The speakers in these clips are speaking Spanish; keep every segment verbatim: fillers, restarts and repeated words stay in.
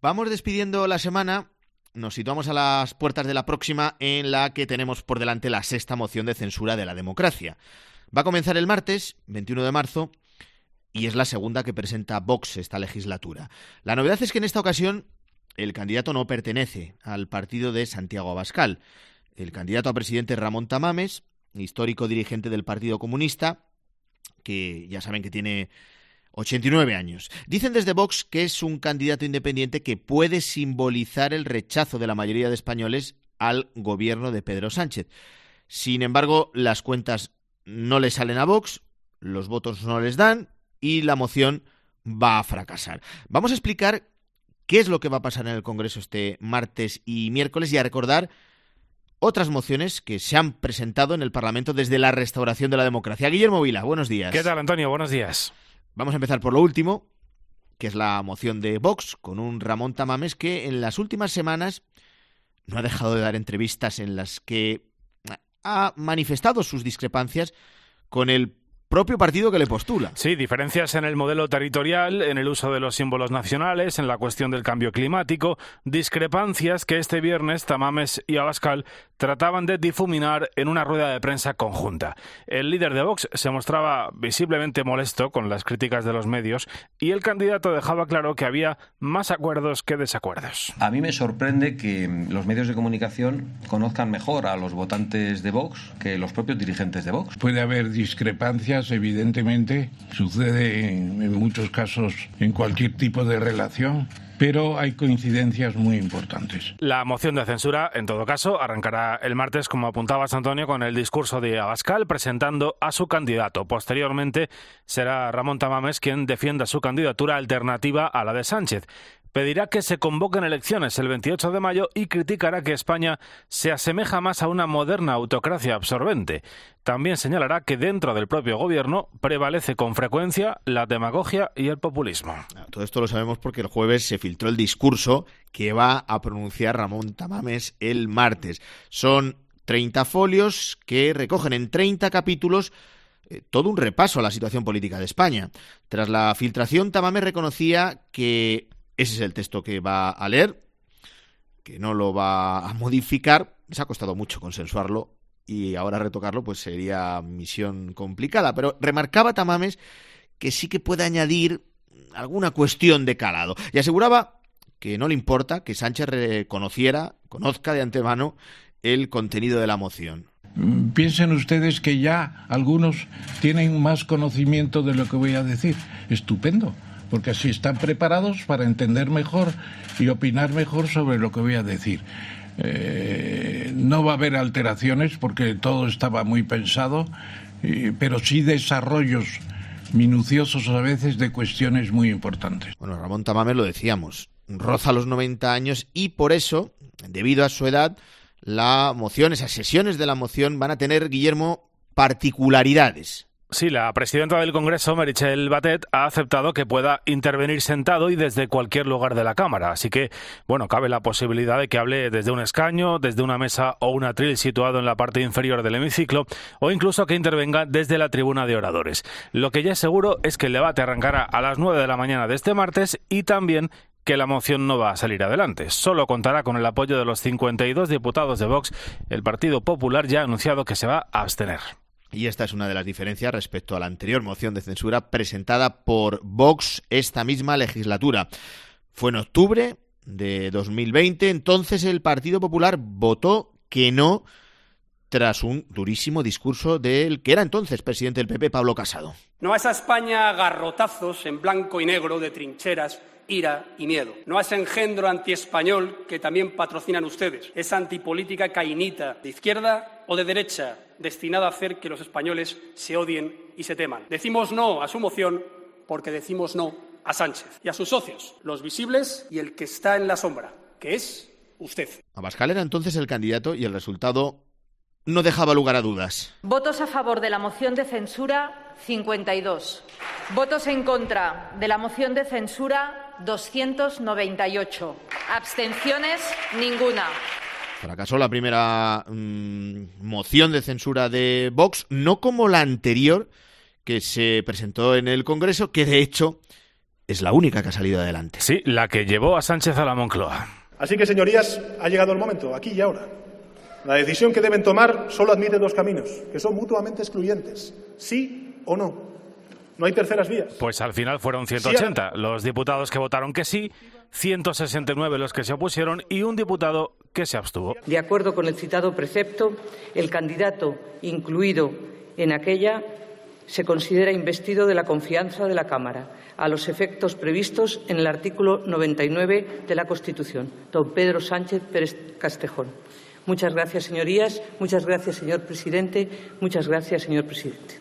vamos despidiendo la semana. Nos situamos a las puertas de la próxima, en la que tenemos por delante la sexta moción de censura de la democracia. Va a comenzar el martes, veintiuno de marzo, y es la segunda que presenta Vox esta legislatura. La novedad es que en esta ocasión el candidato no pertenece al partido de Santiago Abascal. El candidato a presidente es Ramón Tamames, histórico dirigente del Partido Comunista, que ya saben que tiene ochenta y nueve años. Dicen desde Vox que es un candidato independiente que puede simbolizar el rechazo de la mayoría de españoles al gobierno de Pedro Sánchez. Sin embargo, las cuentas no le salen a Vox, los votos no les dan y la moción va a fracasar. Vamos a explicar qué es lo que va a pasar en el Congreso este martes y miércoles y a recordar otras mociones que se han presentado en el Parlamento desde la restauración de la democracia. Guillermo Vila, buenos días. ¿Qué tal, Antonio? Buenos días. Vamos a empezar por lo último, que es la moción de Vox, con un Ramón Tamames que en las últimas semanas no ha dejado de dar entrevistas en las que ha manifestado sus discrepancias con el propio partido que le postula. Sí, diferencias en el modelo territorial, en el uso de los símbolos nacionales, en la cuestión del cambio climático, discrepancias que este viernes Tamames y Abascal trataban de difuminar en una rueda de prensa conjunta. El líder de Vox se mostraba visiblemente molesto con las críticas de los medios y el candidato dejaba claro que había más acuerdos que desacuerdos. A mí me sorprende que los medios de comunicación conozcan mejor a los votantes de Vox que los propios dirigentes de Vox. Puede haber discrepancias, evidentemente, sucede en, en muchos casos en cualquier tipo de relación, pero hay coincidencias muy importantes. La moción de censura, en todo caso, arrancará el martes, como apuntabas, Antonio, con el discurso de Abascal presentando a su candidato. Posteriormente será Ramón Tamames quien defienda su candidatura alternativa a la de Sánchez. Pedirá que se convoquen elecciones el veintiocho de mayo y criticará que España se asemeja más a una moderna autocracia absorbente. También señalará que dentro del propio gobierno prevalece con frecuencia la demagogia y el populismo. Todo esto lo sabemos porque el jueves se filtró el discurso que va a pronunciar Ramón Tamames el martes. Son treinta folios que recogen en treinta capítulos eh, todo un repaso a la situación política de España. Tras la filtración, Tamames reconocía que ese es el texto que va a leer, que no lo va a modificar. Se ha costado mucho consensuarlo y ahora retocarlo pues sería misión complicada. Pero remarcaba Tamames que sí que puede añadir alguna cuestión de calado y aseguraba que no le importa que Sánchez reconociera, conozca de antemano el contenido de la moción. Piensen ustedes que ya algunos tienen más conocimiento de lo que voy a decir. Estupendo, porque así están preparados para entender mejor y opinar mejor sobre lo que voy a decir. Eh, no va a haber alteraciones porque todo estaba muy pensado, eh, pero sí desarrollos minuciosos a veces de cuestiones muy importantes. Bueno, Ramón Tamames, lo decíamos, roza los noventa años y por eso, debido a su edad, la moción, esas sesiones de la moción van a tener, Guillermo, particularidades. Sí, la presidenta del Congreso, Meritxell Batet, ha aceptado que pueda intervenir sentado y desde cualquier lugar de la Cámara. Así que, bueno, cabe la posibilidad de que hable desde un escaño, desde una mesa o un atril situado en la parte inferior del hemiciclo, o incluso que intervenga desde la tribuna de oradores. Lo que ya es seguro es que el debate arrancará a las nueve de la mañana de este martes y también que la moción no va a salir adelante. Solo contará con el apoyo de los cincuenta y dos diputados de Vox. El Partido Popular ya ha anunciado que se va a abstener. Y esta es una de las diferencias respecto a la anterior moción de censura presentada por Vox esta misma legislatura. Fue en octubre de dos mil veinte, entonces el Partido Popular votó que no tras un durísimo discurso del que era entonces presidente del P P, Pablo Casado. No a esa España a garrotazos en blanco y negro de trincheras, ira y miedo. No a ese engendro antiespañol que también patrocinan ustedes. Esa antipolítica cainita de izquierda o de derecha, destinada a hacer que los españoles se odien y se teman. Decimos no a su moción porque decimos no a Sánchez y a sus socios, los visibles y el que está en la sombra, que es usted. Abascal era entonces el candidato y el resultado no dejaba lugar a dudas. Votos a favor de la moción de censura, cincuenta y dos. Votos en contra de la moción de censura, doscientos noventa y ocho. Abstenciones, ninguna. Fracasó la primera mmm, moción de censura de Vox, no como la anterior que se presentó en el Congreso, que de hecho es la única que ha salido adelante. Sí, la que llevó a Sánchez a la Moncloa. Así que, señorías, ha llegado el momento, aquí y ahora. La decisión que deben tomar solo admite dos caminos, que son mutuamente excluyentes, sí o no. No hay terceras vías. Pues al final fueron ciento ochenta sí, los diputados que votaron que sí, ciento sesenta y nueve los que se opusieron y un diputado que se abstuvo. De acuerdo con el citado precepto, el candidato incluido en aquella se considera investido de la confianza de la Cámara, a los efectos previstos en el artículo noventa y nueve de la Constitución. Don Pedro Sánchez Pérez Castejón. Muchas gracias, señorías. Muchas gracias, señor presidente. Muchas gracias, señor presidente.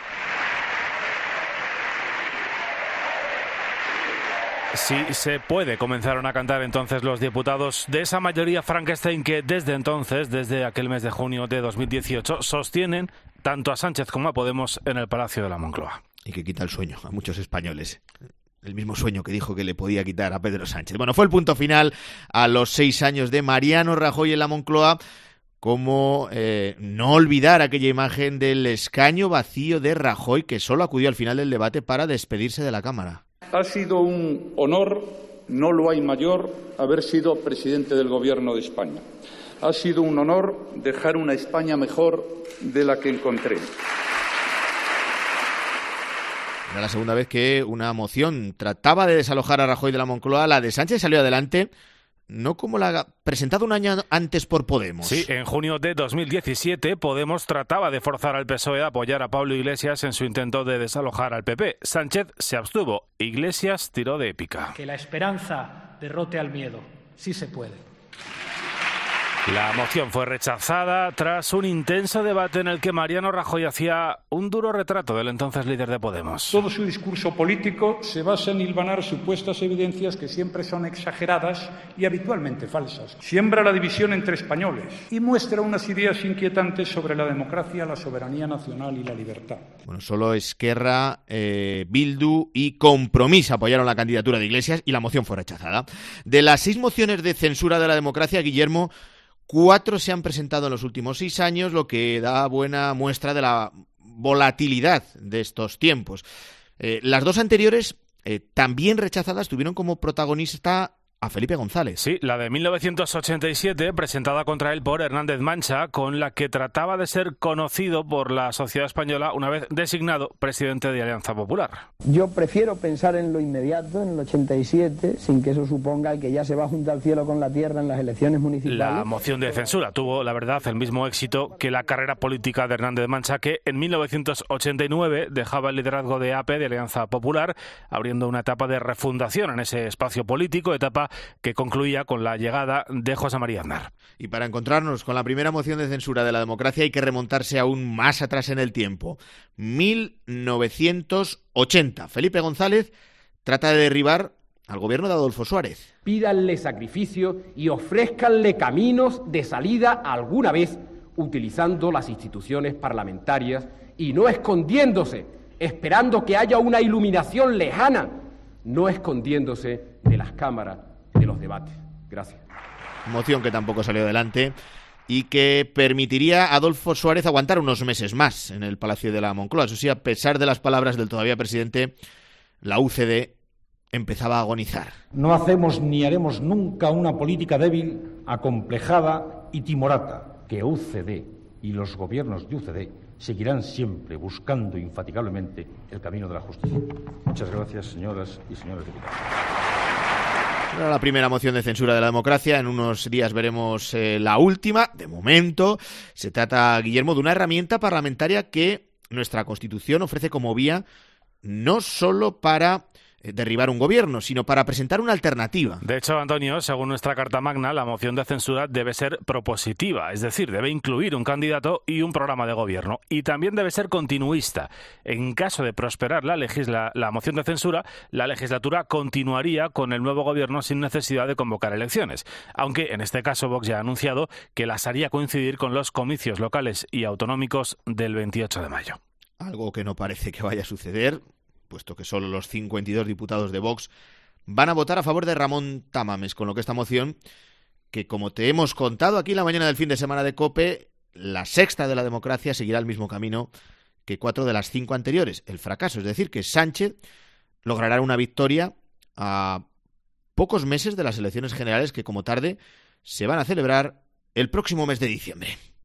Sí, se puede, comenzaron a cantar entonces los diputados de esa mayoría Frankenstein que desde entonces, desde aquel mes de junio de dos mil dieciocho, sostienen tanto a Sánchez como a Podemos en el Palacio de la Moncloa. Y que quita el sueño a muchos españoles. El mismo sueño que dijo que le podía quitar a Pedro Sánchez. Bueno, fue el punto final a los seis años de Mariano Rajoy en la Moncloa. Como eh, no olvidar aquella imagen del escaño vacío de Rajoy, que solo acudió al final del debate para despedirse de la Cámara. Ha sido un honor, no lo hay mayor, haber sido presidente del Gobierno de España. Ha sido un honor dejar una España mejor de la que encontré. Era la segunda vez que una moción trataba de desalojar a Rajoy de la Moncloa. La de Sánchez salió adelante, no como la presentada un año antes por Podemos. Sí, en junio de dos mil diecisiete Podemos trataba de forzar al P S O E a apoyar a Pablo Iglesias en su intento de desalojar al P P. Sánchez se abstuvo, Iglesias tiró de épica. Que la esperanza derrote al miedo, sí se puede. La moción fue rechazada tras un intenso debate en el que Mariano Rajoy hacía un duro retrato del entonces líder de Podemos. Todo su discurso político se basa en hilvanar supuestas evidencias que siempre son exageradas y habitualmente falsas. Siembra la división entre españoles y muestra unas ideas inquietantes sobre la democracia, la soberanía nacional y la libertad. Bueno, solo Esquerra, eh, Bildu y Compromís apoyaron la candidatura de Iglesias y la moción fue rechazada. De las seis mociones de censura de la democracia, Guillermo, cuatro se han presentado en los últimos seis años, lo que da buena muestra de la volatilidad de estos tiempos. Eh, las dos anteriores, eh, también rechazadas, tuvieron como protagonista a Felipe González. Sí, la de mil novecientos ochenta y siete, presentada contra él por Hernández Mancha, con la que trataba de ser conocido por la sociedad española una vez designado presidente de Alianza Popular. Yo prefiero pensar en lo inmediato, en el ochenta y siete, sin que eso suponga que ya se va junto al cielo con la tierra en las elecciones municipales. La moción de censura tuvo, la verdad, el mismo éxito que la carrera política de Hernández Mancha, que en mil novecientos ochenta y nueve dejaba el liderazgo de A P, de Alianza Popular, abriendo una etapa de refundación en ese espacio político, etapa que concluía con la llegada de José María Aznar. Y para encontrarnos con la primera moción de censura de la democracia hay que remontarse aún más atrás en el tiempo. mil novecientos ochenta. Felipe González trata de derribar al gobierno de Adolfo Suárez. Pídanle sacrificio y ofrézcanle caminos de salida alguna vez utilizando las instituciones parlamentarias y no escondiéndose, esperando que haya una iluminación lejana, no escondiéndose de las cámaras de los debates. Gracias. Moción que tampoco salió adelante y que permitiría a Adolfo Suárez aguantar unos meses más en el Palacio de la Moncloa. Eso sí, a pesar de las palabras del todavía presidente, la U C D empezaba a agonizar. No hacemos ni haremos nunca una política débil, acomplejada y timorata, que U C D y los gobiernos de U C D seguirán siempre buscando infatigablemente el camino de la justicia. Muchas gracias, señoras y señores diputados. Era la primera moción de censura de la democracia. En unos días veremos eh, la última. De momento, se trata, Guillermo, de una herramienta parlamentaria que nuestra Constitución ofrece como vía no solo para derribar un gobierno, sino para presentar una alternativa. De hecho, Antonio, según nuestra Carta Magna, la moción de censura debe ser propositiva, es decir, debe incluir un candidato y un programa de gobierno, y también debe ser continuista. En caso de prosperar la, legisla, la moción de censura, la legislatura continuaría con el nuevo gobierno sin necesidad de convocar elecciones, aunque en este caso Vox ya ha anunciado que las haría coincidir con los comicios locales y autonómicos del veintiocho de mayo. Algo que no parece que vaya a suceder, puesto que solo los cincuenta y dos diputados de Vox van a votar a favor de Ramón Tamames, con lo que esta moción, que como te hemos contado aquí la mañana del fin de semana de COPE, la sexta de la democracia, seguirá el mismo camino que cuatro de las cinco anteriores, el fracaso. Es decir, que Sánchez logrará una victoria a pocos meses de las elecciones generales que, como tarde, se van a celebrar el próximo mes de diciembre.